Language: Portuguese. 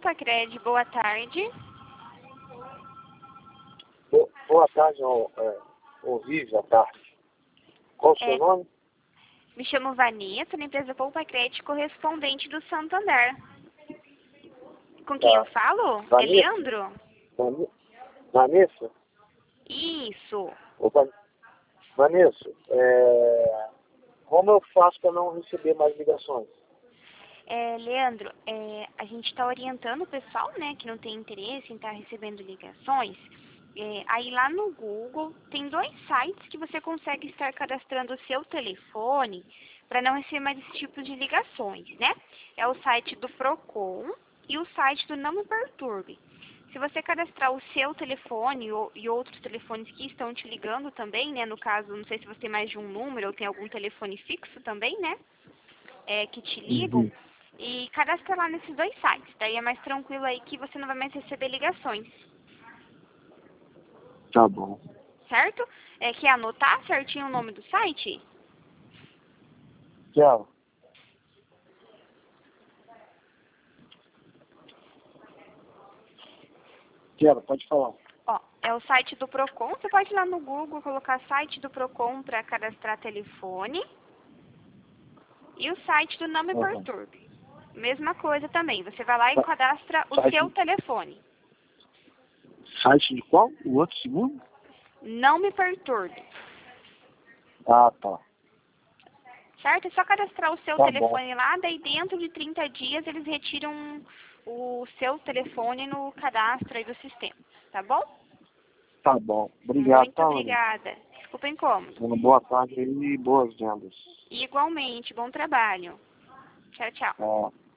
Poupa boa tarde. Boa tarde, Vivi, à tarde. Qual o seu nome? Me chamo Vanessa, da empresa Poupa correspondente do Santander. Com quem eu falo? Vanessa? É Leandro? Vanessa? Isso. Opa, Vanessa, como eu faço para não receber mais ligações? Leandro, a gente está orientando o pessoal, né, que não tem interesse em estar recebendo ligações. Aí lá no Google tem 2 sites que você consegue estar cadastrando o seu telefone para não receber mais esse tipo de ligações, né? É o site do Procon e o site do Não Me Perturbe. Se você cadastrar o seu telefone e outros telefones que estão te ligando também, né? No caso, não sei se você tem mais de um número ou tem algum telefone fixo também, né? Que te ligam. Uhum. E cadastra lá nesses 2 sites. Daí é mais tranquilo aí que você não vai mais receber ligações. Tá bom. Certo? Quer anotar certinho o nome do site? Tchau. Quero, pode falar. Ó, é o site do Procon. Você pode ir lá no Google, colocar site do Procon para cadastrar telefone. E o site do Não Me Uhum. Perturbe. Mesma coisa também. Você vai lá e cadastra o seu telefone. Site de qual? O outro segundo? Não Me Perturbe. Ah, tá. Certo? É só cadastrar o seu Tá telefone lá, daí dentro de 30 dias eles retiram o seu telefone no cadastro aí do sistema. Tá bom? Tá bom. Obrigado, Muito tá, Vanessa? obrigada. Desculpa o incômodo. Uma boa tarde e boas vendas. Igualmente, bom trabalho. Tchau, tchau. Ó.